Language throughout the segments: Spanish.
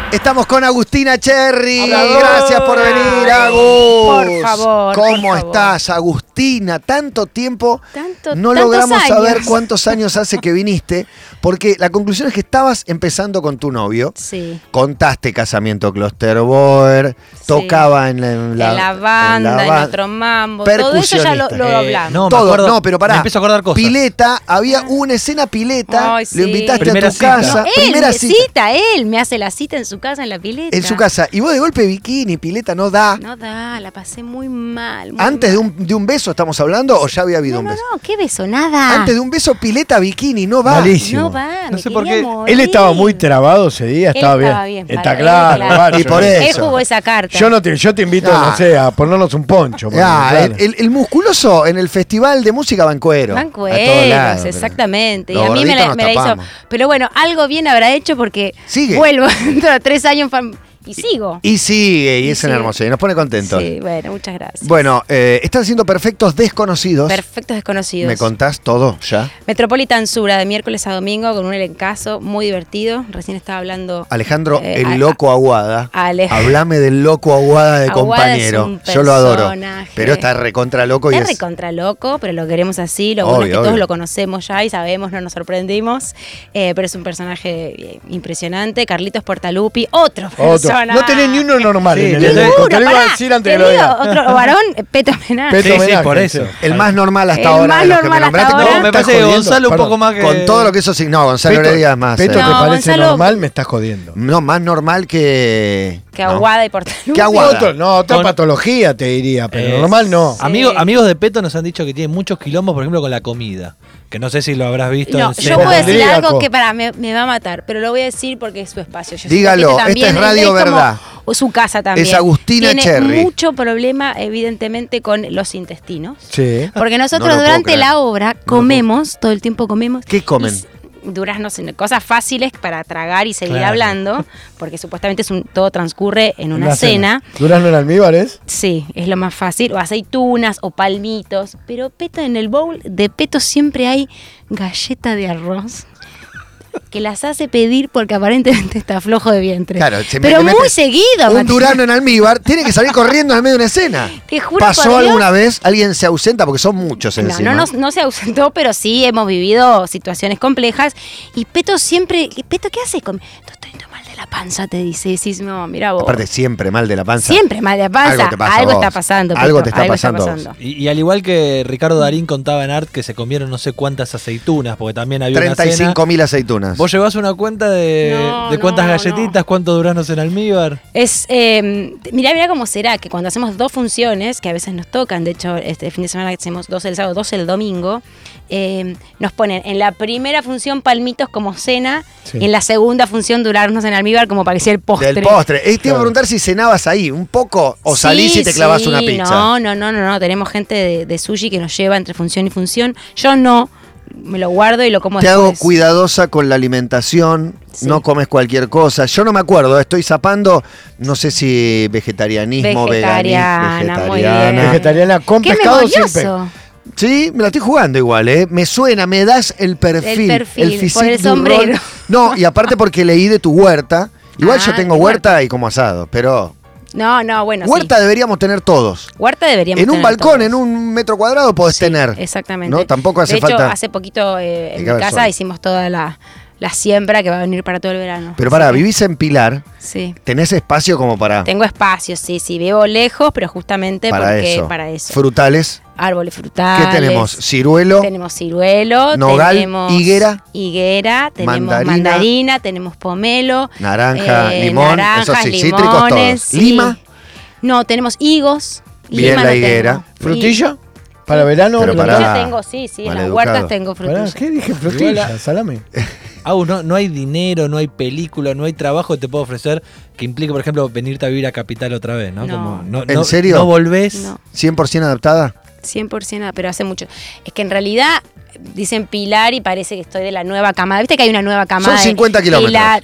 Estamos con Agustina Cherry. ¡Bravo! Gracias por venir, Agus. Por favor. ¿Cómo estás, Agustina? Tanto tiempo. No tantos logramos años. saber cuántos años hace que viniste, porque la conclusión es que estabas empezando con tu novio. Sí. Contaste Casamiento Klosterboer, tocaba en la banda, en otro mambo. Todo eso ya lo hablamos. No, me Todo, acuerdo, no, pero pará. Me empiezo a acordar cosas. Pileta, había una escena pileta, Ay, sí. lo invitaste Primera a tu cita. casa. Él Primera me cita. él me hace la cita en su casa, en la pileta. En su casa. Y vos de golpe bikini, pileta, no da. No da, la pasé muy mal. ¿Antes de un beso estamos hablando o ya había habido un beso? No, qué beso, nada. Antes de un beso, pileta, bikini, no va. Malísimo. No va, No me sé por quería qué. morir. Él estaba muy trabado ese día, estaba bien. Está claro. bárbaro. Y por Él eso. jugó esa carta. Yo te invito, Ah. no sé, a ponernos un poncho. Ah, claro. el musculoso en el festival de música va en cuero. Van A todos lados, cueros, exactamente. Y los a mí gorditos nos me la hizo. tapamos. Pero bueno, algo bien habrá hecho porque Sigue. vuelvo dentro de 3 años y sigo. Y sigue, y es en sigue. Hermoso, y nos pone contentos. Sí, bueno, muchas gracias. Bueno, están haciendo Perfectos Desconocidos. Perfectos desconocidos. ¿Me contás todo ya? Metropolitan Sura, de miércoles a domingo, con un elencazo muy divertido. Recién estaba hablando. Alejandro, Eh, el loco Aguada. Hablame del loco Aguada de Aguada compañero. es un Yo lo adoro. personaje. Pero está recontra loco y Está es. recontra loco, pero lo queremos así. Lo Obvio, bueno es que obvio. todos lo conocemos ya y sabemos, no nos sorprendimos. Pero es un personaje impresionante. Carlitos Portalupi, otro personaje. No tenés ni uno normal Sí, en el ninguno, elenco. Te lo iba a Pará, decir antes te que lo digo, diga. otro varón, Peto Homenaje. Peto Sí, sí, homenaje, por eso. El más normal hasta El ahora. más de los que normal me hasta nombraste. ahora. No, me estás parece que jodiendo, Gonzalo un perdón. poco más que... Con todo lo que eso significa. No, Gonzalo Peto, Heredia es más. Peto, ¿te No, parece Gonzalo- normal? Me estás jodiendo. No, más normal que. Que no. Aguada y Portalupi. ¿Qué Aguada? Otra Con- patología te diría, pero Es- normal no. Sí. Amigos de Peto nos han dicho que tiene muchos quilombos, por ejemplo, con la comida. Que no sé si lo habrás visto No, en yo serio. puedo decir Hipocondríaco. algo que me va a matar, pero lo voy a decir porque es su espacio. Yo sé que Dígalo, este también esta es Radio como Verdad. Su casa también. Es Agustina Tiene Cherry. mucho problema, evidentemente, con los intestinos. Sí. Porque No nosotros lo puedo durante creer. la obra comemos, todo el tiempo comemos. ¿Qué comen? Duraznos, cosas fáciles para tragar y seguir Claro. hablando, porque supuestamente todo transcurre en una La cena. Durazno en almíbar es. Sí, es lo más fácil. O aceitunas o palmitos. Pero Peto, en el bowl de Peto siempre hay galleta de arroz. Que las hace pedir porque aparentemente está flojo de vientre. Claro, pero le muy metes seguido. Un Matías. Durazno en almíbar tiene que salir corriendo en el medio de una escena. Te juro ¿Pasó por Dios. alguna vez? ¿Alguien se ausenta? Porque son muchos encima. No se ausentó, pero sí hemos vivido situaciones complejas. Y Peto siempre, Peto, ¿qué haces? Estoy mal de la panza, te dice. Decís, no, mira vos. Aparte, siempre mal de la panza. Siempre mal de la panza. Algo te pasa a Algo vos. está pasando. Algo Peto, te está pasando a vos. Y al igual que Ricardo Darín contaba en Art que se comieron no sé cuántas aceitunas, porque también había una cena. 35.000 aceitunas. ¿Vos llevás una cuenta de cuántas No, galletitas, cuántos duraznos en almíbar? Es, mirá cómo será que cuando hacemos 2 funciones, que a veces nos tocan, de hecho este fin de semana hacemos 2 el sábado, 2 el domingo, nos ponen en la primera función palmitos como cena, Sí. y en la segunda función durarnos en almíbar como parecía el postre. Del postre. Te iba a Claro. preguntar si cenabas ahí un poco o Sí, salís y te clavas sí, una pizza. No, tenemos gente de sushi que nos lleva entre función y función. Yo no, me lo guardo y lo como Te hago después. cuidadosa con la alimentación, Sí. no comes cualquier cosa. Yo no me acuerdo, estoy zapando, no sé si vegetarianismo, Vegetariana, veganismo, muy vegetariana. bien. Vegetariana con ¡Qué pescado memorioso! siempre. Sí, me la estoy jugando igual, ¿eh? Me suena, me das el perfil. El perfil, physique por el du sombrero. rol. No, y aparte porque leí de tu huerta. Igual yo tengo huerta. huerta y como asado, pero No, bueno, huerta sí. deberíamos tener todos. Huerta deberíamos En un tener balcón, todos. en un metro cuadrado podés Sí, tener. Exactamente. ¿No? Tampoco hace de hecho, falta. hace poquito Hay en que mi haber casa sol. hicimos toda la siembra que va a venir para todo el verano. Pero Así pará, que- vivís en Pilar, Sí. tenés espacio como para Tengo espacio, sí, vivo lejos, pero justamente para eso. Frutales. Árboles frutales. ¿Qué tenemos? Ciruelo. Tenemos ciruelo, Nogal, tenemos higuera, tenemos mandarina, mandarina, tenemos pomelo, naranja, limón, naranjas, eso sí, cítricos limones, todos. sí. ¿Lima? No, tenemos higos. Bien, Lima la no higuera. tengo. ¿Frutilla? ¿Para verano? Pero ¿Frutilla? pará. Yo tengo, sí, en las Maleducado. huertas tengo Pará, frutilla. ¿qué dije? Frutilla, salame. No hay dinero, no hay película, no hay trabajo que te puedo ofrecer que implique, por ejemplo, venirte a vivir a Capital otra vez, ¿no? No. ¿En serio? No volvés. No. 100% adaptada. 100%, pero hace mucho. Es que en realidad dicen Pilar y parece que estoy de la nueva camada. ¿Viste que hay una nueva camada? Son 50 kilómetros. Pilar.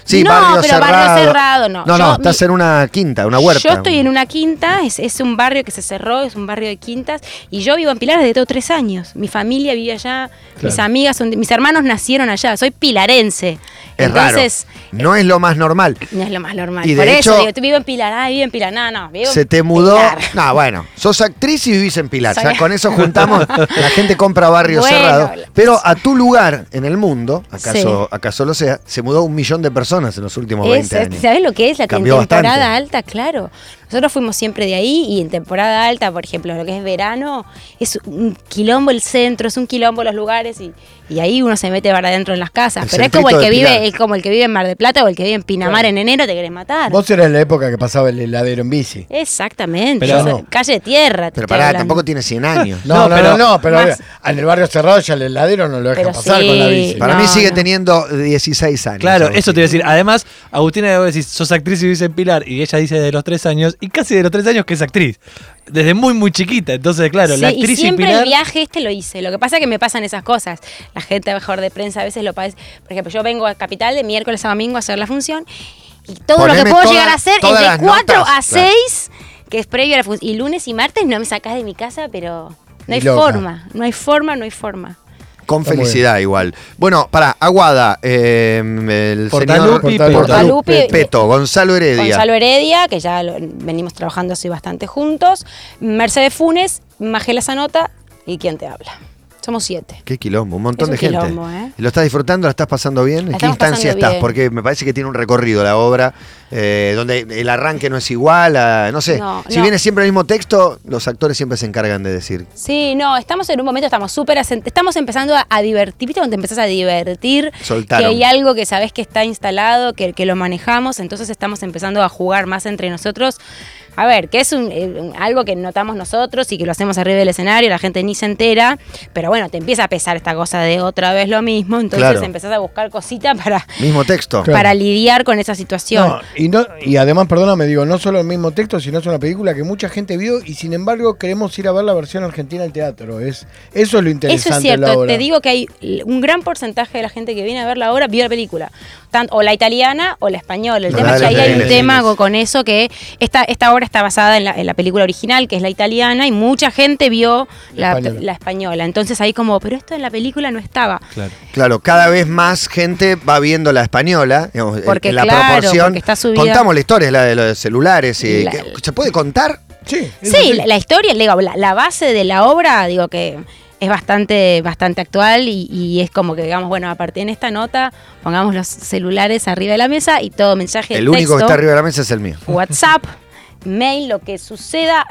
Sí, no, barrio pero cerrado. barrio cerrado no. No, estás en una quinta, una huerta. Yo estoy en una quinta, es un barrio que se cerró, es un barrio de quintas, y yo vivo en Pilar desde tengo 3 años. Mi familia vive allá, mis amigas mis hermanos nacieron allá, soy pilarense. Es Entonces, raro. No es lo más normal. No es lo más normal. Y Por de eso hecho, digo, tú vivo en Pilar, vivo en Pilar. No, vivo se te en mudó. Pilar. No, bueno, sos actriz y vivís en Pilar. Soy- O sea, con eso juntamos, la gente compra barrio Bueno, cerrado. Pero a tu lugar en el mundo, Sí. acaso lo sea, se mudó 1 millón de personas en los últimos 20 años. ¿Sabes lo que es la Cambió temporada bastante. alta? Claro. Nosotros fuimos siempre de ahí y en temporada alta, por ejemplo, lo que es verano, es un quilombo el centro, es un quilombo los lugares y ahí uno se mete para adentro en las casas. El Pero es como centrito el que de Pilar. vive, es como el que vive en Mar del Plata o el que vive en Pinamar en enero, te querés matar. Vos eras la época que pasaba el heladero en bici. Exactamente. Pero o sea, no. calle de tierra. te Pero estoy pará, hablando. tampoco tiene 100 años. No, Pero Más- en el barrio cerrado ya el heladero no lo dejan Pero pasar sí. con la bici. Para No, mí sigue no. teniendo 16 años. Claro, Agustín. eso te iba a decir. Además, Agustina, vos decís, sos actriz y vivís en Pilar, y ella dice de los 3 años, y casi de los 3 años que es actriz. Desde muy, muy chiquita. Entonces, claro, Sí, la y actriz y siempre Pilar. el viaje lo hice. Lo que pasa es que me pasan esas cosas. La gente mejor de prensa a veces lo padece. Por ejemplo, yo vengo a Capital de miércoles a domingo a hacer la función y todo lo Poneme que puedo toda- llegar a hacer es todas de las 4 notas, a claro. 6, que es previo a la función. Y lunes y martes no me sacás de mi casa, pero no hay Loca. forma. No hay forma, no hay forma. Con Está muy felicidad igual. Bueno, pará, Aguada, el Portalupi, señor Portalupi, Peto, Gonzalo Heredia. Gonzalo Heredia, que ya venimos trabajando así bastante juntos. Mercedes Funes, Magela Zanota y ¿Quién te habla? Somos 7. Qué quilombo, un montón Es un de gente. quilombo, ¿eh? ¿Y lo estás disfrutando? ¿La estás pasando bien? ¿En qué estamos instancia pasando estás? bien. Porque me parece que tiene un recorrido la obra, donde el arranque no es igual a, no sé, No, si no. viene siempre el mismo texto, los actores siempre se encargan de decir. Sí, no, estamos en un momento, estamos empezando a divertir, ¿viste? Cuando te empezás a divertir, Soltaron. que hay algo que sabés que está instalado, que lo manejamos, entonces estamos empezando a jugar más entre nosotros. A ver, que es algo que notamos nosotros y que lo hacemos arriba del escenario, la gente ni se entera, pero bueno, te empieza a pesar esta cosa de otra vez lo mismo, entonces Claro. empezás a buscar cositas Mismo texto. Claro. para lidiar con esa situación. Y además, perdóname, digo, no solo el mismo texto, sino es una película que mucha gente vio y sin embargo queremos ir a ver la versión argentina al teatro. Eso es lo interesante Eso es de la cierto, obra. te digo que hay un gran porcentaje de la gente que viene a ver la obra vio la película, o la italiana o la española. El No, tema es que dale, ahí hay un dale, tema dale. con eso, que esta obra está basada en la película original, que es la italiana, y mucha gente vio Española. la española. Entonces ahí como, pero esto en la película no estaba. Claro. Claro, cada vez más gente va viendo la española, digamos, Porque, en la claro, proporción. porque está subida. Contamos la historia, la de los celulares. Y, La- ¿se puede contar? Sí, Sí, la historia, digo, la base de la obra, digo que es bastante actual y es como que digamos, bueno, a partir de esta nota pongamos los celulares arriba de la mesa y todo mensaje de El único que texto, está arriba de la mesa es el mío. WhatsApp, mail, lo que suceda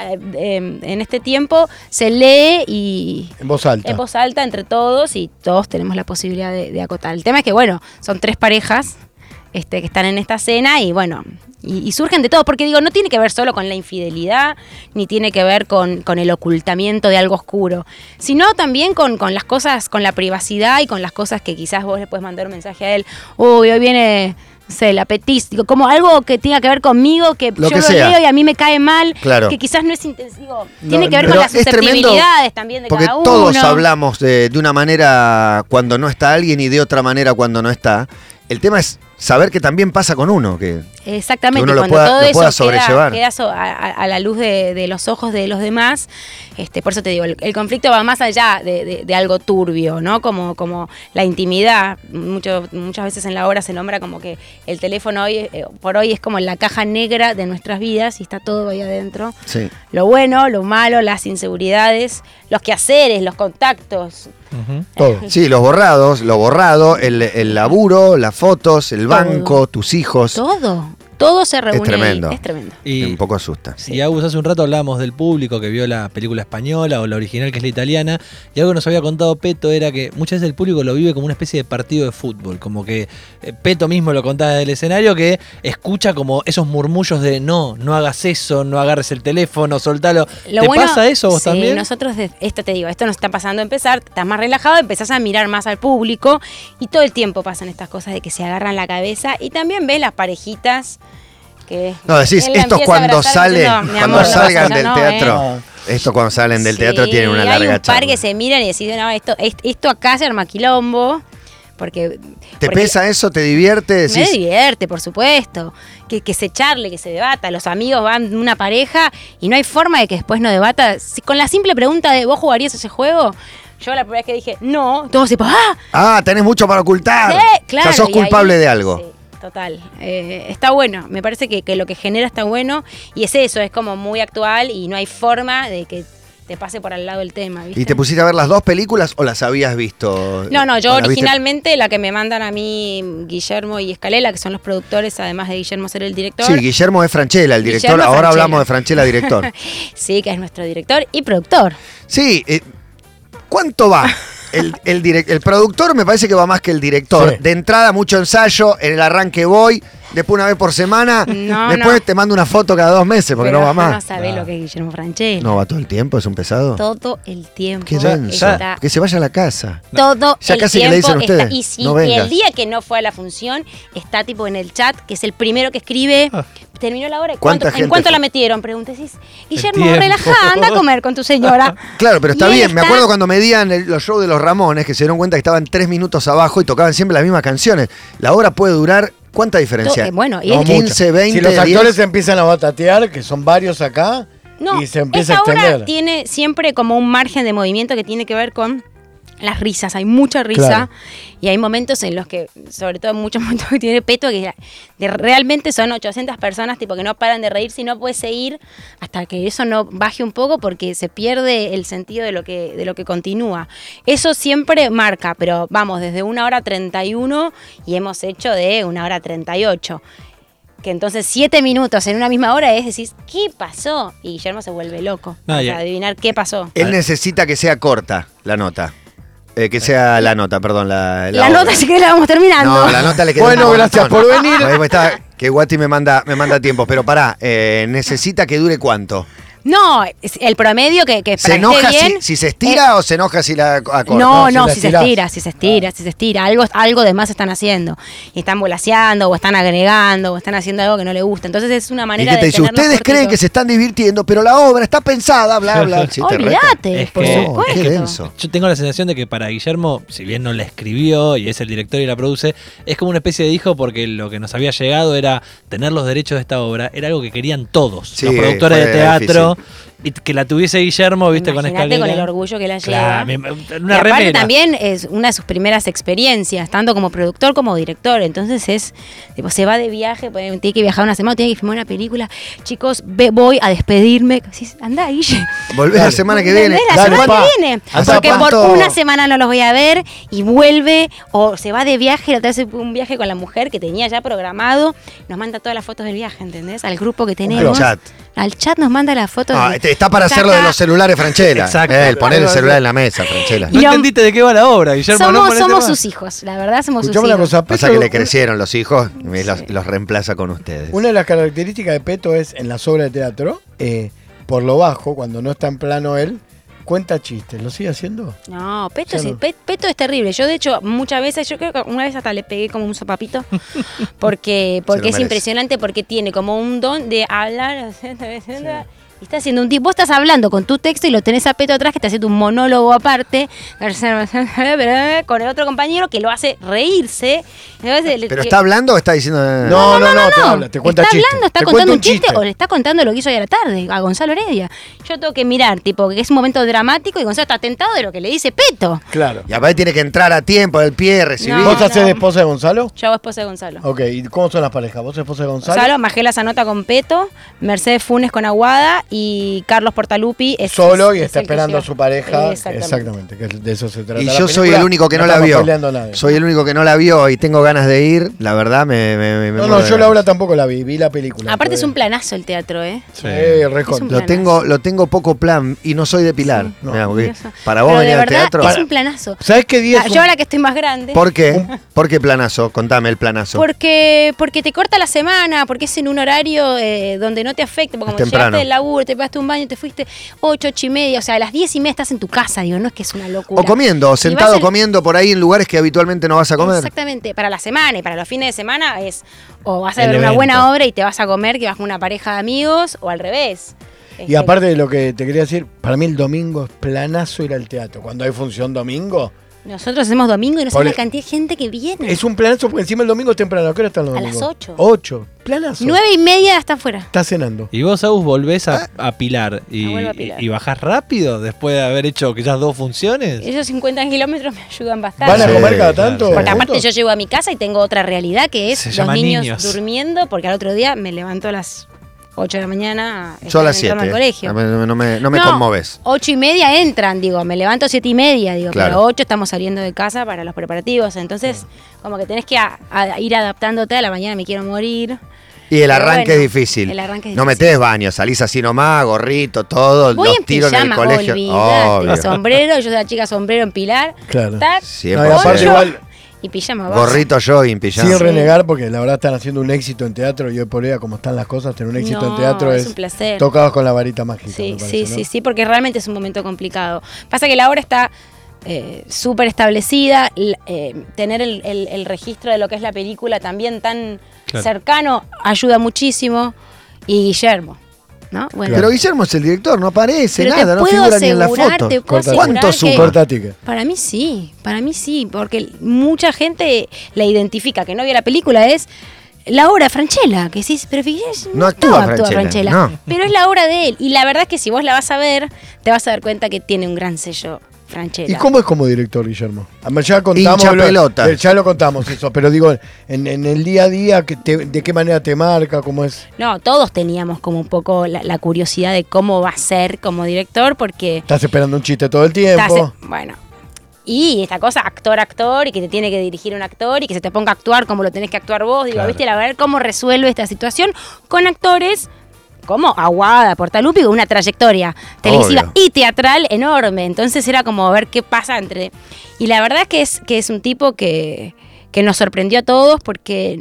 en este tiempo se lee y en voz alta. en voz alta entre todos y todos tenemos la posibilidad de acotar. El tema es que, bueno, son 3 parejas que están en esta cena y bueno, y surgen de todo, porque digo, no tiene que ver solo con la infidelidad, ni tiene que ver con el ocultamiento de algo oscuro, sino también con las cosas, con la privacidad y con las cosas que quizás vos le puedes mandar un mensaje a él, uy, hoy viene, no sé, el apetis, digo, como algo que tenga que ver conmigo, que Lo yo que lo sea. leo y a mí me cae mal, Claro. que quizás no es intensivo, No, tiene que ver Pero con las es tremendo susceptibilidades también de porque cada uno. todos hablamos de una manera cuando no está alguien y de otra manera cuando no está. El tema es saber que también pasa con uno, que Exactamente, que uno y lo cuando pueda- todo lo eso pueda queda, sobrellevar. a la luz de los ojos de los demás, por eso te digo, el conflicto va más allá de algo turbio, ¿no? Como la intimidad. Muchas veces en la obra se nombra como que el teléfono por hoy es como la caja negra de nuestras vidas y está todo ahí adentro. sí. Lo bueno, lo malo, las inseguridades, los quehaceres, los contactos. Ujú. Todo. Sí, lo borrado, el laburo, las fotos, el banco, tus hijos. Todo se reúne ahí. tremendo. Es tremendo. Y, Un poco asusta. Y Agus, hace un rato hablábamos del público que vio la película española o la original que es la italiana, y algo que nos había contado Peto era que muchas veces el público lo vive como una especie de partido de fútbol, como que Peto mismo lo contaba del escenario, que escucha como esos murmullos de no hagas eso, no agarres el teléfono, soltalo. Lo ¿Te bueno- pasa eso vos sí, también? nosotros, esto te digo, esto nos está pasando a empezar, estás más relajado, empezás a mirar más al público y todo el tiempo pasan estas cosas de que se agarran la cabeza y también ves las parejitas que... No, decís, él la esto empieza a cuando abrazar sale, diciendo, "Mi cuando amor, no salgan pasa del nada, teatro, esto cuando salen del teatro Sí, tienen una hay larga un par charla. que se miran y deciden, no, esto acá se arma quilombo, Porque ¿Te pesa eso? ¿Te divierte? me divierte, por supuesto. Que se charle, que se debata. Los amigos van una pareja y no hay forma de que después no debata. Si con la simple pregunta de ¿vos jugarías ese juego? Yo la primera vez que dije no, todos tipo ¡ah! Ah, tenés mucho para ocultar. Sí, claro. O sea, sos y culpable ahí- de algo. Sí, total. Está bueno. Me parece que lo que genera está bueno. Y es eso, es como muy actual y no hay forma de que te pase por al lado el tema, ¿viste? ¿Y te pusiste a ver las dos películas o las habías visto? No, yo ¿O las viste? originalmente la que me mandan a mí Guillermo y Escalela, que son los productores, además de Guillermo ser el director. Sí, Guillermo es Franchella, el director. Guillermo Ahora Francella. hablamos de Franchella, director. Sí, que es nuestro director y productor. Sí, ¿cuánto va? El productor me parece que va más que el director. Sí. De entrada, mucho ensayo, en el arranque voy, después una vez por semana, No, después no. te mando una foto cada 2 meses porque Pero no va vos no más. sabés lo que es Guillermo Francella. No va todo el tiempo, es un pesado. Todo el tiempo. Qué denso. está Que se vaya a la casa. todo Ya el casi que tiempo le dicen está, ustedes, y, si, no y vengas. el día que no fue a la función está tipo en el chat, que es el primero que escribe. Terminó la hora. ¿Cuánta gente ¿En cuánto fue? la metieron? Pregunté, Guillermo, tiempo. relajá, anda a comer con tu señora. Claro, pero está Y él bien. Me está- acuerdo cuando medían los shows de los Ramones, que se dieron cuenta que estaban 3 minutos abajo y tocaban siempre las mismas canciones. La obra puede durar, ¿cuánta diferencia? Bueno, y No, es- 15, 20, Si los 10. actores se empiezan a batatear, que son varios acá, No, y se empieza a esa obra extender. tiene siempre como un margen de movimiento que tiene que ver con las risas. Hay mucha risa Claro. y hay momentos en los que, sobre todo en muchos momentos que tiene Peto, que realmente son 800 personas tipo que no paran de reír, si no puedes seguir hasta que eso no baje un poco porque se pierde el sentido de lo que continúa. Eso siempre marca, pero vamos, desde 1:31 y hemos hecho de 1:38. Que entonces 7 minutos en una misma hora es decir, ¿qué pasó? Y Guillermo se vuelve loco. No, para ya. adivinar qué pasó. Él necesita que sea corta la nota. Que sea la nota, perdón. La La obra. nota, si querés, la vamos terminando. No, la nota le queda Bueno, un gracias montón. por venir. Ahí está, que Guati me manda tiempo, pero pará, necesita que dure cuánto. No, es el promedio que para ¿Se que enoja esté bien, si se estira o se enoja si la acorta? No, No, si la si se estirás. estira, si se estira, si se estira. Algo de más están haciendo. Y están volaseando, o están agregando, o están haciendo algo que no le gusta. Entonces es una Y manera que te de dice, tenerlos ustedes creen cortitos. que se están divirtiendo, pero la obra está pensada, bla, bla. Sí, te reta. Olvídate, Es por que- supuesto. Qué denso. Yo tengo la sensación de que para Guillermo, si bien no la escribió y es el director y la produce, es como una especie de hijo porque lo que nos había llegado era tener los derechos de esta obra, era algo que querían todos, Sí, los productores de fue teatro, y que la tuviese Guillermo, viste, con Imagínate Escalera. con el orgullo que la Claro, lleva. una y aparte remera. también es una de sus primeras experiencias, tanto como productor como director. Entonces es, tipo, se va de viaje, tiene que viajar una semana, tiene que filmar una película. Chicos, voy a despedirme. Decís, andá, Guille. Volvés la semana que viene. La Dale, semana pa. que viene. ¿Hasta Porque por cuánto? una semana no los voy a ver y vuelve o se va de viaje. La otra vez un viaje con la mujer que tenía ya programado. Nos manda todas las fotos del viaje, ¿entendés? Al grupo que tenemos. chat. Al chat nos manda las fotos. Ah, de- está para hacerlo de Saca- los celulares, Franchella. Exacto. El poner el celular en la mesa, Franchella. No entendiste de qué va la obra, Guillermo. no Somos, ponete somos más. sus hijos, la verdad somos sus Escuchame una hijos. cosa, Pasa Peto, que le crecieron los hijos y los reemplaza con ustedes. Una de las características de Peto es en las obras de teatro, por lo bajo, cuando no está en plano él, cuenta chistes. ¿Lo sigue haciendo? No, Peto, Ya sí, no. Peto es terrible. Yo, de hecho, muchas veces, yo creo que una vez hasta le pegué como un sopapito, porque Se lo es merece. impresionante, porque tiene como un don de hablar. Y está haciendo un tipo, vos estás hablando con tu texto y lo tenés a Peto atrás que está haciendo un monólogo aparte con el otro compañero que lo hace reírse. ¿Pero está hablando o está diciendo.? No, te habla, te cuenta está chiste. hablando, está Te contando cuenta un chiste o le está contando lo que hizo hoy a la tarde a Gonzalo Heredia. Yo tengo que mirar, tipo, que es un momento dramático y Gonzalo está tentado de lo que le dice Peto. Claro. Y aparte tiene que entrar a tiempo del pie, recibir. No, ¿Vos hacés no. de esposa de Gonzalo? Yo hago esposa de Gonzalo. Ok, ¿y cómo son las parejas? ¿Vos sos esposa de Gonzalo? Gonzalo, Magela Zanota con Peto, Mercedes Funes con Aguada y Carlos Portalupi es Solo y es está el que esperando a lleva. su pareja. Exactamente. Que de eso se trata. Y la yo soy película. el único que no la estamos vio. peleando a nadie. Soy el único que no la vio y tengo ganas de ir. La verdad, me No, muero de yo la ganas. obra tampoco la vi la película. Aparte es un plan. planazo el teatro, ¿eh? Lo tengo poco plan y no soy de Pilar. Sí. Mirá, porque Eso. para vos Pero venir de al verdad teatro. es un planazo. ¿Sabés qué día es Yo ahora que estoy más grande. ¿Por qué? ¿Por qué planazo? Contame el planazo. Porque te corta la semana, porque es en un horario donde no te afecta, porque Es como temprano. llegaste del laburo, te pegaste un baño, te fuiste 8:30, o sea, a las 10:30 estás en tu casa, digo, no es que es una locura. O comiendo, Y sentado vas a- comiendo por ahí en lugares que habitualmente no vas a comer. Exactamente, para la semana y para los fines de semana es o vas a El ver una evento. buena obra y te vas a comer que vas con una pareja de amigos o al revés. Y aparte de lo que te quería decir, para mí el domingo es planazo ir al teatro. Cuando hay función domingo, Nosotros hacemos domingo y no Por sabes e- la cantidad de gente que viene. Es un planazo porque encima el domingo es temprano. ¿A qué hora están los A domingos? las 8. 8. Planazo. 9:30 hasta afuera. Está cenando. Y vos, Agus, volvés a Pilar Vuelvo a Pilar. y bajás rápido después de haber hecho quizás 2 funciones. Esos 50 kilómetros me ayudan bastante. ¿Van a Sí, comer cada claro, tanto? sí. Porque aparte juntos? yo llego a mi casa y tengo otra realidad que es Se los llama niños, niños. durmiendo, porque al otro día me levanto a las 8 de la mañana. Yo a las están entrando 7. al colegio. No me conmoves. 8:30 entran, digo, me levanto 7:30, digo, Claro. pero 8 estamos saliendo de casa para los preparativos, entonces como que tenés que ir adaptándote. A la mañana me quiero morir. Y el Pero arranque bueno, es difícil. el arranque es No difícil. metés baño, salís así nomás, gorrito, todo, Voy los en tiros en el pijama, colegio. olvidate, Obvio. sombrero, yo soy la chica sombrero en Pilar, Claro. tac, Siempre. No, y aparte Sí. igual, y pijama abajo. Gorrito jogging, pijama. sin Sí. renegar, porque la verdad están haciendo un éxito en teatro y hoy por día, como están las cosas, tener un éxito No, en teatro es es un placer. tocados con la varita mágica. Sí, me parece, sí, ¿no? sí, sí, porque realmente es un momento complicado. Pasa que la obra está súper establecida, tener el registro de lo que es la película también tan Claro. cercano ayuda muchísimo. Y Guillermo, ¿no? Bueno, Pero Guillermo es el director, no aparece pero nada, te no puedo figura ni en la asegurar, foto. te puedo Corta. asegurar ¿Cuánto que- suma? Corta tica. Para mí sí, porque mucha gente la identifica que no vio la película, es la obra de Francella, que decís, pero fíjate, No actúa Francella, no. pero es la obra de él. Y la verdad es que si vos la vas a ver, te vas a dar cuenta que tiene un gran sello Francella. ¿Y cómo es como director, Guillermo? Además, ya contamos. Hincha pelota. Ya lo contamos eso, pero digo, en el día a día, ¿de qué manera te marca? ¿Cómo es? No, todos teníamos como un poco la curiosidad de cómo va a ser como director, porque ¿Estás esperando un chiste todo el estás- tiempo? bueno, y esta cosa actor, y que te tiene que dirigir un actor, y que se te ponga a actuar como lo tenés que actuar vos, digo, Claro. viste, la verdad, cómo resuelve esta situación con actores como Aguada, Portalupi, con una trayectoria televisiva Obvio. y teatral enorme. Entonces era como ver qué pasa entre... Y la verdad es que es un tipo que nos sorprendió a todos, porque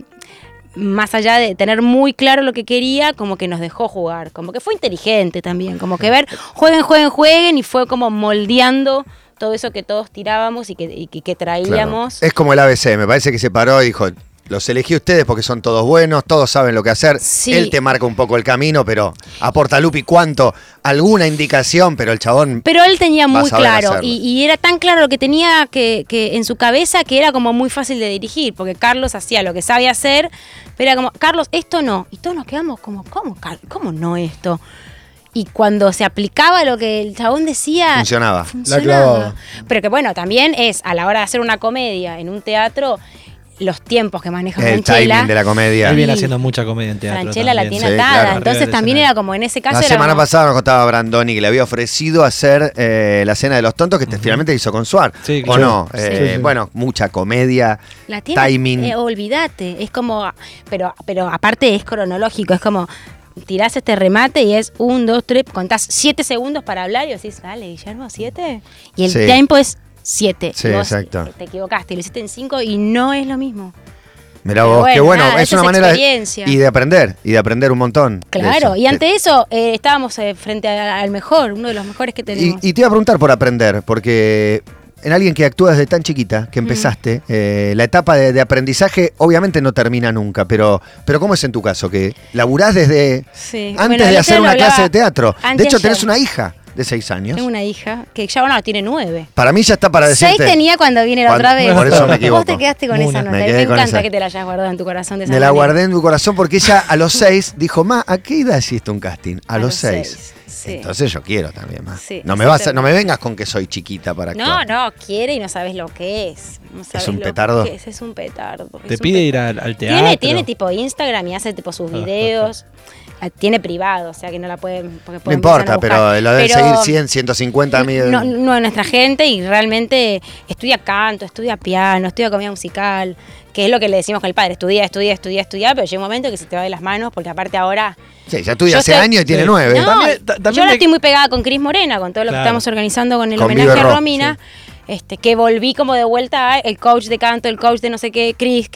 más allá de tener muy claro lo que quería, como que nos dejó jugar, como que fue inteligente también, como que ver, jueguen, y fue como moldeando todo eso que todos tirábamos y que Claro. traíamos. Es como el ABC, me parece que se paró y dijo, los elegí a ustedes porque son todos buenos, todos saben lo que hacer. Sí. Él te marca un poco el camino, pero aporta Lupi cuánto, alguna indicación, pero el chabón... Pero él tenía Vas muy a ver claro, hacerlo. y era tan claro lo que tenía que en su cabeza, que era como muy fácil de dirigir, porque Carlos hacía lo que sabía hacer, pero era como, Carlos, esto no. Y todos nos quedamos como, ¿cómo no esto? Y cuando se aplicaba lo que el chabón decía, Funcionaba. La clavaba. Pero que bueno, también es a la hora de hacer una comedia en un teatro, los tiempos que maneja El Franchella. timing de la comedia. Él viene Y haciendo mucha comedia en teatro. Franchella la también. tiene Sí, atada, claro. entonces Arriba del también escenario. era como en ese caso La era semana como- pasada nos contaba Brandoni que le había ofrecido hacer la cena de los tontos, que finalmente hizo con Suar. Sí, ¿O claro. no? Sí. Sí. Bueno, mucha comedia, La tiene, timing. olvídate, es como, pero aparte es cronológico, es como tirás este remate y es 1, 2, 3, contás 7 segundos para hablar y decís, dale, Guillermo, 7. Y el Sí. tiempo es 7. Sí, exacto. Te equivocaste, lo hiciste en 5 y no es lo mismo. Mirá Pero vos, qué bueno, bueno, nada, es esa una es manera experiencia. y de aprender un montón. de Claro, eso. y ante eso estábamos frente al mejor, uno de los mejores que tenemos. Y te iba a preguntar por aprender, porque en alguien que actúa desde tan chiquita, que empezaste, la etapa de aprendizaje obviamente no termina nunca, pero ¿cómo es en tu caso? Que laburás desde Sí. antes Bueno, de el hacer otro una lo clase hablaba de teatro. De antes hecho, ayer. tenés una hija de 6 años. Tengo una hija que ya, bueno, tiene 9. Para mí ya está para 6 decirte. tenía cuando vine la otra vez. Por eso me equivoco. Vos te quedaste con Una. esa nota. Me Me, quedé con encanta esa. que te la hayas guardado en tu corazón de esa Me la manera. guardé en tu corazón porque ella a los 6 dijo, ma, ¿a qué edad hiciste un casting? A los 6. seis, sí. Entonces yo quiero también, ma. Sí, no me vengas con que soy chiquita para No, actuar. no, quiere y no sabes lo que es. No sabes un lo petardo? que es un petardo. Te es un pide ir petardo. al teatro. Tiene tipo Instagram y hace tipo sus videos. Tiene privado, o sea que no la pueden. Porque No pueden importa, empezar a pero buscar. lo debe Pero seguir 100, 150 mil. No, no es nuestra gente y realmente estudia canto, estudia piano, estudia comedia musical, que es lo que le decimos con el padre, estudia, pero llega un momento que se te va de las manos porque aparte ahora... Sí, ya estudia Yo hace estoy- años y tiene Sí. 9. No, También yo ahora me- estoy muy pegada con Cris Morena, con todo lo que Claro. estamos organizando con el Con homenaje Vive a Rock, Romina, que volví como de vuelta a el coach de canto, el coach de no sé qué, Cris,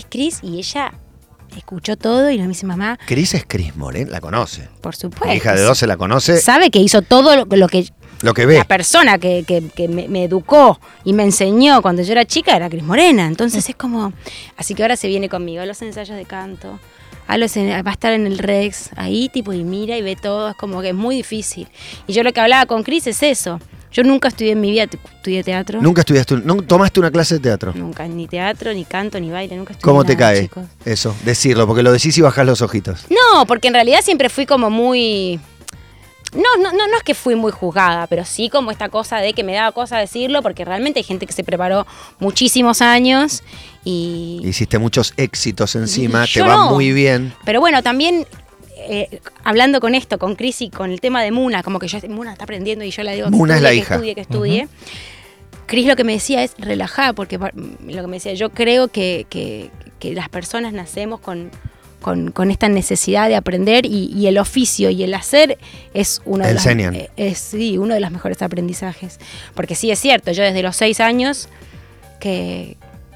y ella escuchó todo y me dice, mamá, Cris es Cris Morena, la conoce. por supuesto. Mi hija de 12 la conoce, Sabe que hizo todo lo que lo que ve. la persona que me educó y me enseñó cuando yo era chica era Cris Morena. Entonces es como... Así que ahora se viene conmigo a los ensayos de canto, va a estar en el Rex, ahí tipo y mira y ve todo. Es como que es muy difícil. Y yo lo que hablaba con Cris es eso. Yo nunca estudié en mi vida, estudié teatro. ¿Nunca estudiaste, no tomaste una clase de teatro? Nunca, ni teatro, ni canto, ni baile, nunca estudié ¿Cómo te nada, cae chicos. eso? Decirlo, porque lo decís y bajás los ojitos. No, porque en realidad siempre fui como muy... No es que fui muy juzgada, pero sí como esta cosa de que me daba cosa decirlo, porque realmente hay gente que se preparó muchísimos años y... Hiciste muchos éxitos encima, Y te yo va no. muy bien. Pero bueno, también hablando con esto, con Cris y con el tema de Muna, como que Muna está aprendiendo y yo le digo Muna es la que hija. que estudie. Cris lo que me decía es relajada, porque lo que me decía, yo creo que las personas nacemos con esta necesidad de aprender y el oficio y el hacer es uno de uno de los mejores aprendizajes. Porque sí es cierto, yo desde los 6 años que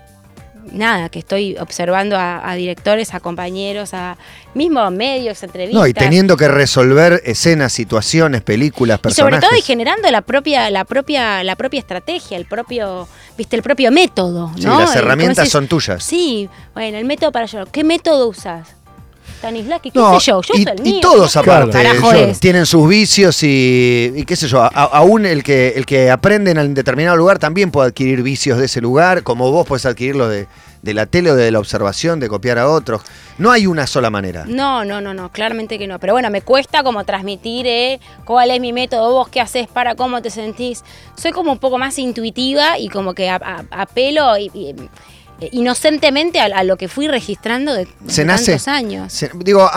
estoy observando a directores, a compañeros, a mismos medios, entrevistas. No, y teniendo que resolver escenas, situaciones, películas, Y personajes. sobre todo y generando la propia estrategia, el propio método, ¿no? Sí, las herramientas Como decís, son tuyas. Sí, bueno, el método para llorar. ¿Qué método usás? Stanislavski, ¿qué No, sé yo? Yo y, uso el y mío. todos no sé qué aparte carajo es. tienen sus vicios y qué sé yo, aún el que aprende en determinado lugar también puede adquirir vicios de ese lugar, como vos podés adquirirlos de la tele o de la observación, de copiar a otros. No hay una sola manera. No, claramente que no. Pero bueno, me cuesta como transmitir cuál es mi método, vos qué haces, cómo te sentís. Soy como un poco más intuitiva y como que apelo inocentemente a lo que fui registrando de tantos años.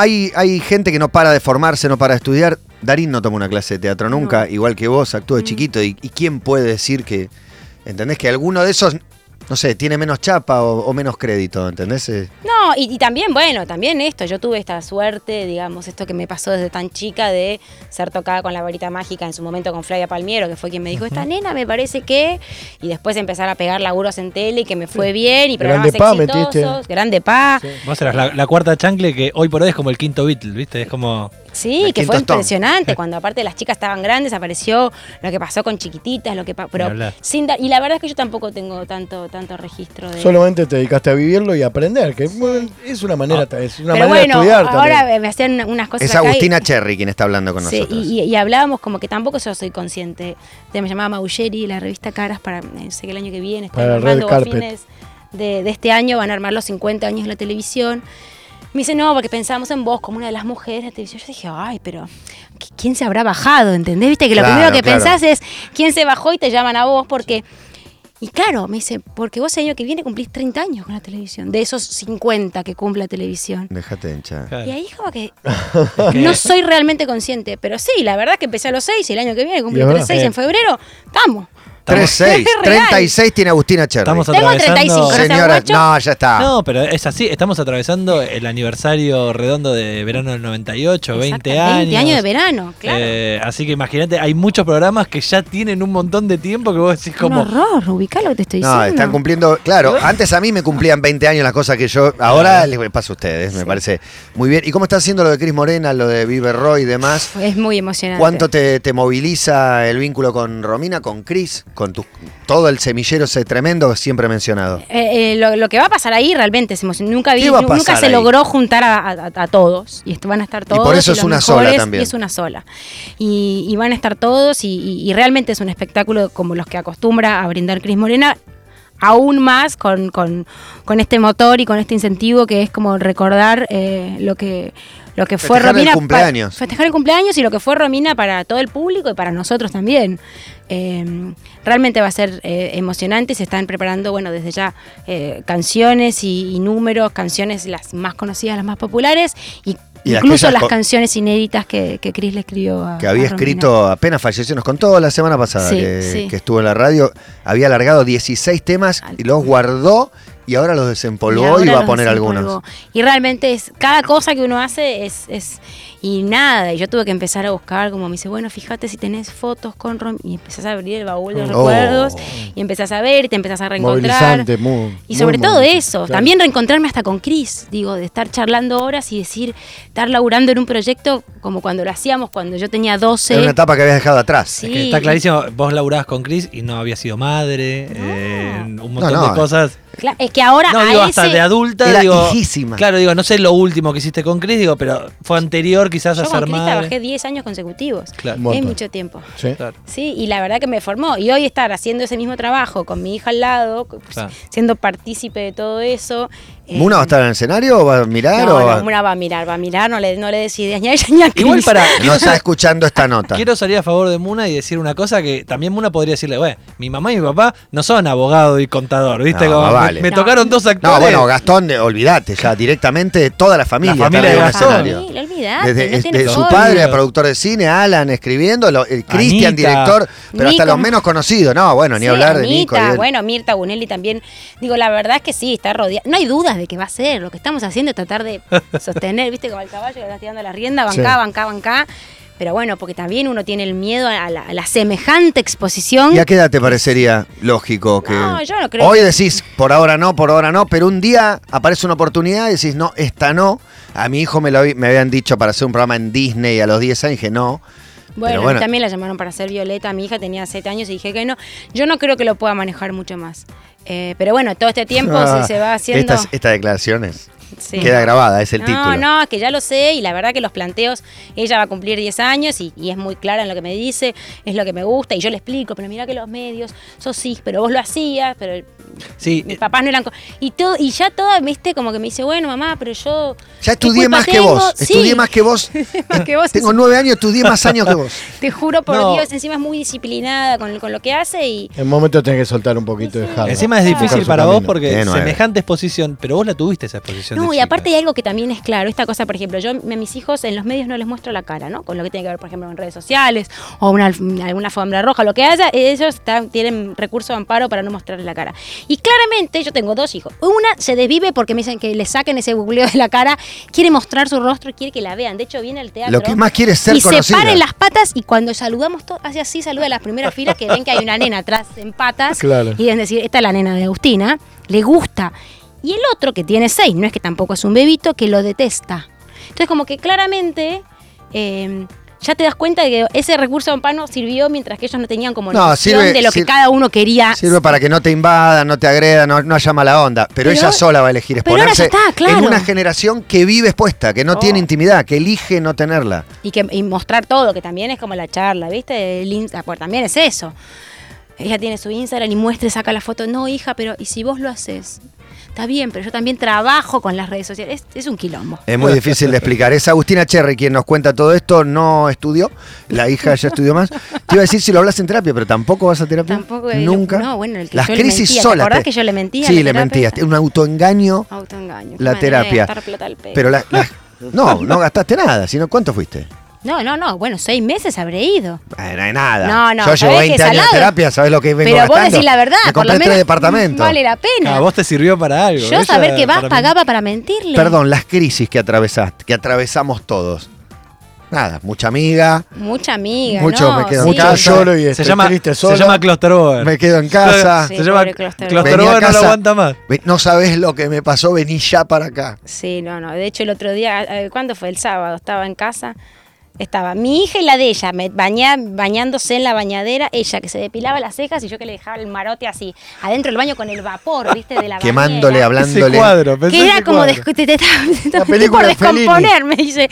Hay gente que no para de formarse, no para de estudiar. Darín no tomó una clase de teatro nunca, igual que vos, actuó de chiquito. ¿Y quién puede decir que, entendés, que alguno de esos, no sé, tiene menos chapa o menos crédito, ¿entendés? No, y también, bueno, también esto, yo tuve esta suerte, digamos, esto que me pasó desde tan chica de ser tocada con la varita mágica en su momento con Flavia Palmiero, que fue quien me dijo, esta nena me parece que, y después empezar a pegar laburos en tele y que me fue bien, y programas exitosos, Grande Pa. Sí. Vos eras la cuarta chancle que hoy por hoy es como el quinto Beatle, ¿viste? Es como... Sí, que fue impresionante. Cuando aparte las chicas estaban grandes, apareció lo que pasó con Chiquititas, pero y la verdad es que yo tampoco tengo tanto registro de... Solamente te dedicaste a vivirlo y a aprender, que bueno, es una manera, de estudiar ahora también. me hacían unas cosas Es acá Agustina Cherry quien está hablando con nosotros. Y hablábamos como que tampoco yo soy consciente. Me llamaba Maugeri, la revista Caras, sé que el año que viene están armando a fines de este año, van a armar los 50 años de la televisión. Me dice, no, porque pensábamos en vos como una de las mujeres de la televisión. Yo dije, ay, pero ¿quién se habrá bajado? ¿Entendés? Viste que lo primero que pensás es quién se bajó y te llaman a vos porque... Y claro, me dice, porque vos el año que viene cumplís 30 años con la televisión, de esos 50 que cumple la televisión. Déjate hinchar. Y ahí como que no soy realmente consciente, pero sí, la verdad es que empecé a los 6 y el año que viene cumplí 36 en febrero, estamos. 36, 36 tiene Agustina Cherry. Estamos Tengo atravesando... 35, Señora, no, ya está. No, pero es así, estamos atravesando el aniversario redondo de verano del 98, 20 años. 20 años de verano, claro. Así que imagínate, hay muchos programas que ya tienen un montón de tiempo que vos decís como... Un horror, ubicá lo que te estoy diciendo. No, están cumpliendo, claro, antes a mí me cumplían 20 años las cosas que yo, ahora les paso a ustedes, me parece muy bien. ¿Y cómo está haciendo lo de Cris Morena, lo de Viver Roy y demás? Es muy emocionante. ¿Cuánto te moviliza el vínculo con Romina, con Cris, con todo el semillero ese tremendo siempre mencionado? Lo que va a pasar ahí realmente es emocionante. Nunca se ahí? logró juntar a todos. Y van a estar todos. Y por eso es los una mejores, sola también. Y es una sola. Y van a estar todos y realmente es un espectáculo como los que acostumbra a brindar Cris Morena. Aún más con este motor y con este incentivo que es como recordar lo que fue Romina. Festejar el cumpleaños y lo que fue Romina para todo el público y para nosotros también. Realmente va a ser emocionante. Se están preparando, bueno, desde ya canciones y números, canciones las más conocidas, las más populares y incluso las canciones inéditas que Cris le escribió a que había escrito, apenas falleció, nos contó la semana pasada que estuvo en la radio, había alargado 16 temas y los guardó y ahora los desempolvó y va a poner algunos. Y realmente es cada cosa que uno hace es y nada, y yo tuve que empezar a buscar, como me dice, bueno, fíjate si tenés fotos con Rom, y empezás a abrir el baúl de recuerdos, y empezás a ver, y te empezás a reencontrar. Y sobre todo eso, claro. También reencontrarme hasta con Cris, digo, de estar charlando horas y decir, estar laburando en un proyecto como cuando lo hacíamos, cuando yo tenía 12. Era una etapa que habías dejado atrás. Sí. Es que está clarísimo, vos laburabas con Cris y no habías sido madre, un montón de cosas. Es que ahora No, a digo, ese... hasta de adulta, Era digo. hijísima. Claro, digo, no sé lo último que hiciste con Chris, digo, pero fue anterior quizás Yo a con ser Cris madre. trabajé 10 años consecutivos. Claro. Un montón. Es mucho tiempo. Sí. Claro. Sí, y la verdad que me formó. Y hoy estar haciendo ese mismo trabajo con mi hija al lado, pues, Claro. siendo partícipe de todo eso. ¿Muna va a estar en el escenario o va a mirar? No, o no, Muna va a mirar, no le des ideas ni a ella ni a Cris. Igual para. No está escuchando esta nota. Quiero salir a favor de Muna y decir una cosa que también Muna podría decirle, bueno, mi mamá y mi papá no son abogado y contador, ¿viste? No, Como más vale. me No. tocaron dos actores. No, bueno, Gastón, olvídate ya, directamente toda la familia, La familia está de en el Gastón. escenario. Sí, olvidate, Desde no tiene su forma. padre, productor de cine, Alan escribiendo, Cristian, Anita. director, pero hasta Nico. los menos conocidos. No, bueno, ni Sí, hablar de Nico. Anita, y él. bueno, Mirta Bunelli también. Digo, la verdad es que sí, está rodeada. No hay dudas de que va a ser. Lo que estamos haciendo es tratar de sostener, ¿viste? Como el caballo que está tirando la rienda, bancá. Pero bueno, porque también uno tiene el miedo a la semejante exposición. ¿Y a qué edad te parecería lógico que No, yo no creo hoy que- decís, por ahora no, pero un día aparece una oportunidad y decís, no, esta no? A mi hijo me habían dicho para hacer un programa en Disney a los 10 años, dije no. Bueno, Pero a bueno. mí también la llamaron para ser Violeta. Mi hija tenía 7 años y dije que no. Yo no creo que lo pueda manejar mucho más. Pero bueno, todo este tiempo se va haciendo... Estas declaraciones. Sí. Queda grabada, es el no, título. No, que ya lo sé y la verdad que los planteos, ella va a cumplir 10 años y es muy clara en lo que me dice, es lo que me gusta y yo le explico, pero mira que los medios, sí, pero vos lo hacías, pero Sí, mis papás no eran... Y todo y ya toda, viste, como que me dice, bueno, mamá, pero yo... Ya ¿qué estudié culpa más que tengo? vos. Sí, Estudié más que vos. más que vos, Tengo 9 años, estudié más años que vos. te juro por No. Dios, encima es muy disciplinada con lo que hace y... En un momento tenés que soltar un poquito de dejarlo. encima es Claro. difícil Buscar su para vos camino. porque Tiene 9. semejante exposición, pero vos la tuviste esa exposición. No, de y chica. aparte hay algo que también es claro, esta cosa, por ejemplo, yo a mis hijos en los medios no les muestro la cara, ¿no? Con lo que tiene que ver, por ejemplo, en redes sociales o alguna alfombra roja, lo que haya, ellos tienen recurso de amparo para no mostrarles la cara. Y claramente yo tengo 2 hijos. Una se desvive porque me dicen que le saquen ese googleo de la cara, quiere mostrar su rostro, quiere que la vean. De hecho, viene al teatro. Lo que más quiere es ser y conocida. se paren las patas y cuando saludamos todos, hace así, saluda a las primeras filas que ven que hay una nena atrás en patas. Claro. Y deben decir, esta es la nena de Agustina, le gusta. Y el otro, que tiene 6, no es que tampoco es un bebito, que lo detesta. Entonces, como que claramente ya te das cuenta de que ese recurso de amparo sirvió mientras que ellos no tenían como No, noción sirve- de lo que sir- cada uno quería. Sirve para que no te invadan, no te agredan, no haya mala onda. Pero ella sola va a elegir pero ahora ya exponerse está, claro. en una generación que vive expuesta, que no Oh. tiene intimidad, que elige no tenerla. Y mostrar todo, que también es como la charla, ¿viste? El Insta, pues también es eso. Ella tiene su Instagram y muestra, saca la foto. No, hija, pero ¿y si vos lo haces? Está bien, pero yo también trabajo con las redes sociales. Es un quilombo. Es muy difícil de explicar. Es Agustina Cherry quien nos cuenta todo esto, no estudió, la hija ya estudió más. Te iba a decir si lo hablas en terapia, pero tampoco vas a terapia. Tampoco, Nunca. no, bueno, el que Las yo le crisis mentía. ¿Te solas. acordás que yo le mentía a Sí, la le terapia? mentías. Un autoengaño, Autoengaño. la Qué manera de terapia. gastar plata al pedo. Pero no gastaste nada, sino ¿cuánto fuiste? No, bueno, 6 meses habré ido. No hay nada. No, Yo llevo ¿sabés 20 qué años de salado? terapia, ¿sabés lo que vengo Pero vos gastando? decís la verdad, Me por lo compré 3 menos departamentos. vale la pena. A vos te sirvió para algo. Yo Ella saber que para mí- pagaba para mentirle. Perdón, las crisis que atravesaste, que atravesamos todos. Nada, mucha amiga, Mucha amiga, Mucho ¿no? me quedo en Sí. Mucho casa. solo y Se estoy llama, triste se solo. llama Clusterboard. me quedo en casa. Sí, Se llama pobre Clusterboard. Venía a Clusterboard, no lo casa. aguanta más. No sabés lo que me pasó, vení ya para acá. Sí, no. De hecho, el otro día, ¿cuándo fue? El sábado, estaba en casa. Estaba mi hija y la de ella, bañándose en la bañadera, ella que se depilaba las cejas y yo que le dejaba el marote así, adentro del baño con el vapor, ¿viste? De la Quemándole, bañera. hablándole. Ese cuadro, pensé Que era ese como cuadro. te estaba por película de Fellini. descomponer, me dice.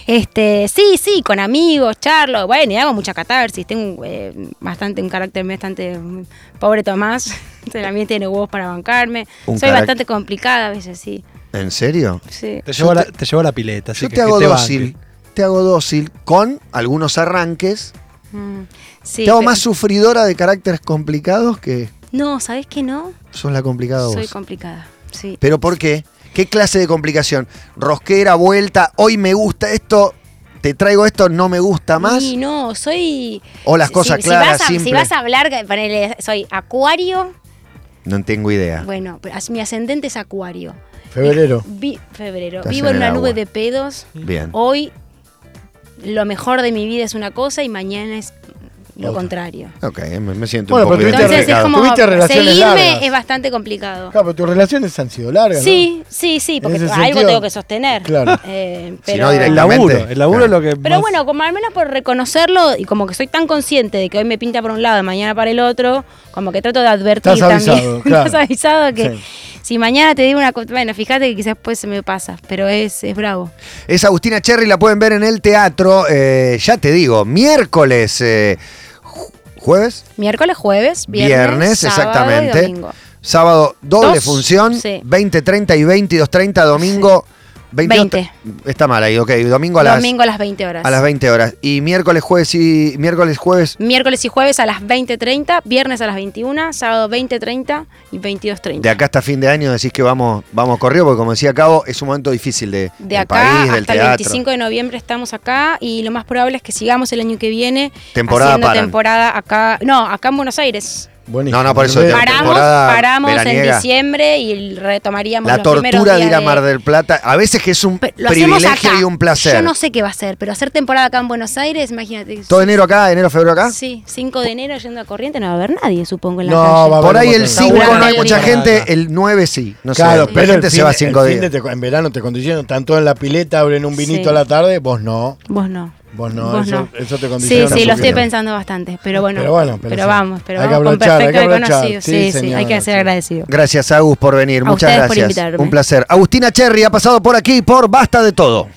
Sí, con amigos, charlo. Bueno, y hago mucha catarsis. Tengo un carácter bastante pobre Tomás. También tiene huevos para bancarme. Un Soy carácter- bastante complicada a veces, sí. ¿En serio? Sí. Te llevó, te llevó a la pileta. Así Yo que te hago que dócil. banque. Te hago dócil con algunos arranques. Sí, te hago pero- más sufridora de caracteres complicados que No, ¿sabés qué no? sos la complicada Soy vos. complicada, sí. ¿Pero por qué? ¿Qué clase de complicación? Rosquera, vuelta, hoy me gusta esto, te traigo esto, no me gusta más. Y no, soy... O las cosas claras, si simples. vas a hablar, ponele, soy acuario, No tengo idea. bueno, pero mi ascendente es acuario. Febrero. Febrero. Estás Vivo en en el una nube agua. de pedos. Bien. Hoy lo mejor de mi vida es una cosa y mañana es lo contrario. Ok, me siento Bueno, un poco pero tuviste Entonces es identificado. como Tuviste relaciones seguirme largas. es bastante complicado. Claro, pero tus relaciones han sido largas, Sí, porque ese algo sentido, tengo que sostener. claro. Pero, no, El directamente. laburo es lo que pero más- bueno, como al menos por reconocerlo y como que soy tan consciente de que hoy me pinta por un lado y mañana para el otro, como que trato de advertir Estás también. avisado, claro. Estás avisado que Sí. si mañana te digo una cosa, bueno, fíjate que quizás después se me pasa, pero es bravo. Es Agustina Cherry, la pueden ver en el teatro, ya te digo, miércoles, jueves, Miércoles, jueves, viernes, sábado exactamente. y domingo. Sábado, doble Dos, función, sí. 20:30 y 22:30, domingo, 20. Está mal ahí, ok, domingo a las 20 horas. a las 20 horas. Y miércoles, jueves. Miércoles y jueves a las 20:30, viernes a las 21, sábado 20:30 y 22:30. De acá hasta fin de año decís que vamos corrido, porque como decía Cabo, es un momento difícil De del acá país, del hasta el teatro. 25 de noviembre estamos acá y lo más probable es que sigamos el año que viene Temporada haciendo paran. temporada acá. No, acá en Buenos Aires. Buenísimo. No, por eso Entonces, Paramos en veraniega. diciembre y retomaríamos La los primeros tortura de días ir a Mar del Plata, a veces que es un Lo hacemos privilegio acá. y un placer. Yo no sé qué va a ser, pero hacer temporada acá en Buenos Aires, imagínate. Todo enero acá, febrero acá. Sí, 5 de enero yendo a Corrientes no va a haber nadie, supongo, en la No, calle. va a haber Por ahí un el montón. 5 no hay Seguramente. mucha gente, el 9 sí. No Claro, sé, pero la gente se va 5 el fin días. en verano te condicionan, están todos en la pileta, abren un vinito Sí. a la tarde, vos no. Vos no. Vos no, Vos eso, no. eso te Sí, condiciona. sí, lo estoy mucho. pensando bastante, pero bueno. Pero sí. vamos, Hay que con aprovechar, hay perfecto que aprovechar. reconocido. Sí, Sí, señor, hay que ser sí. agradecido. Gracias, Agus, por venir. A Muchas ustedes por gracias. invitarme. Un placer. Agustina Cherry ha pasado por aquí por Basta de Todo.